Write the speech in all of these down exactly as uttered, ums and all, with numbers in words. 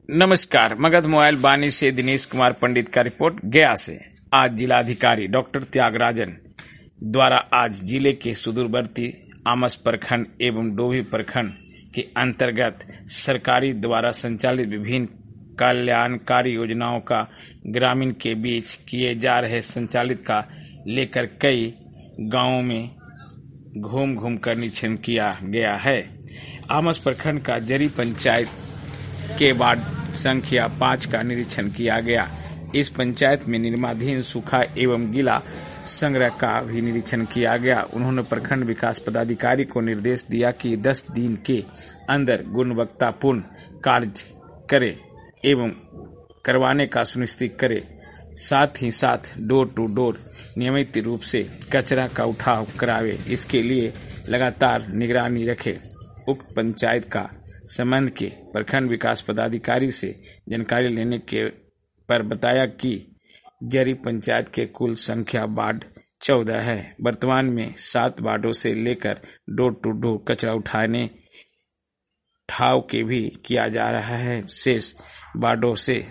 नमस्कार। मगध मोबाइल बानी से दिनेश कुमार पंडित का रिपोर्ट गया से। आज जिलाधिकारी डॉक्टर त्यागराजन द्वारा आज जिले के सुदूरवर्ती आमस प्रखंड एवं डोभी प्रखंड के अंतर्गत सरकारी द्वारा संचालित विभिन्न कल्याणकारी योजनाओं का ग्रामीण के बीच किए जा रहे संचालित का लेकर कई गांवों में घूम घूम कर निरीक्षण किया गया है। आमस प्रखंड का जरी पंचायत के वार्ड संख्या पाँच का निरीक्षण किया गया। इस पंचायत में निर्माणाधीन सूखा एवं गीला संग्रह का भी निरीक्षण किया गया। उन्होंने प्रखंड विकास पदाधिकारी को निर्देश दिया कि दस दिन के अंदर गुणवत्तापूर्ण कार्य करे एवं करवाने का सुनिश्चित करे। साथ ही साथ डोर टू डोर नियमित रूप से कचरा का उठाव करावे। इसके लिए लगातार निगरानी रखे। उक्त पंचायत का संबंध के प्रखंड विकास पदाधिकारी से जानकारी लेने के पर बताया कि जरी पंचायत के कुल संख्या वार्ड चौदह है। वर्तमान में सात वार्डों से लेकर डोर टू डोर कचरा उठाने ठाव के भी किया जा रहा है। शेष वार्डों से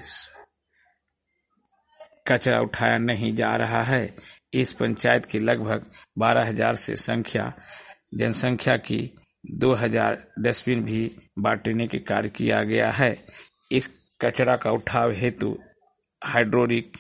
कचरा उठाया नहीं जा रहा है। इस पंचायत के लगभग बारह हजार से संख्या जनसंख्या की दो हजार डस्टबिन भी बांटने के कार्य किया गया है। इस कचरा का उठाव हेतु हाइड्रोलिक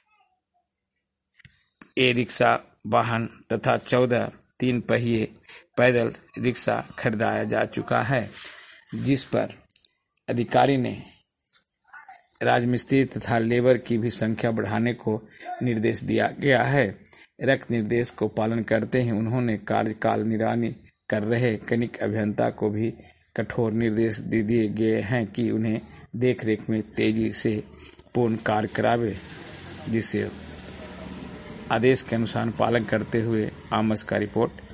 ए रिक्शा वाहन तथा चौदह तीन पहिए पैदल रिक्शा खरीदाया जा चुका है, जिस पर अधिकारी ने राजमिस्त्री तथा लेबर की भी संख्या बढ़ाने को निर्देश दिया गया है। रक्त निर्देश को पालन करते हैं उन्होंने कार्यकाल निगरानी कर रहे कनिक अभियंता को भी कठोर निर्देश दे दिए गए हैं कि उन्हें देखरेख में तेजी से पूर्ण कार्य करावे, जिसे आदेश के अनुसार पालन करते हुए आमस का रिपोर्ट